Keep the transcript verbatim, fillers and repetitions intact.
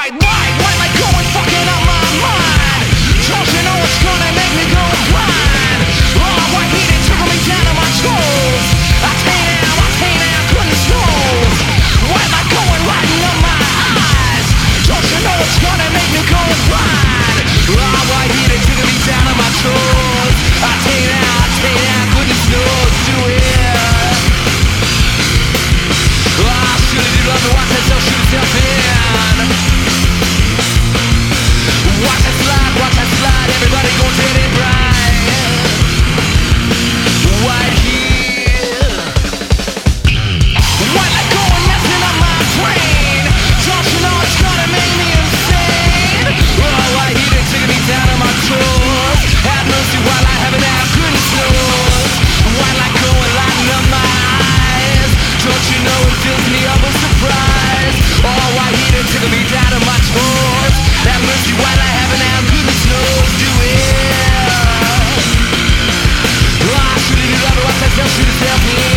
white, white, white like going fucking up my mind. Don't you know it's gonna make me go blind? Oh, white heat it tickle me down to my toes. I tell you now, I tell you now, goodness knows. White like going right up my eyes. Don't you know it's gonna make me go blind? Oh, white heat it tickle me down to my toes. I tell you now, I tell you now, goodness knows, do it. Oh, I should have loved to watch myself shoot itself in. Watch it slide, watch it slide, everybody gon' get it right. White heat, white like going messing up my brain. Don't you know it's gonna make me insane? Oh, white heat, it's taking me down to my toes. Have mercy while I have it now, goodness knows. White like going lighting up my eyes. Don't you know it fills me up with surprise? Oh, white heat, it's taking me down to my toes. Have mercy while I have it now, goodness knows, do it. Oh, I should have loved to watch myself shoot itself in.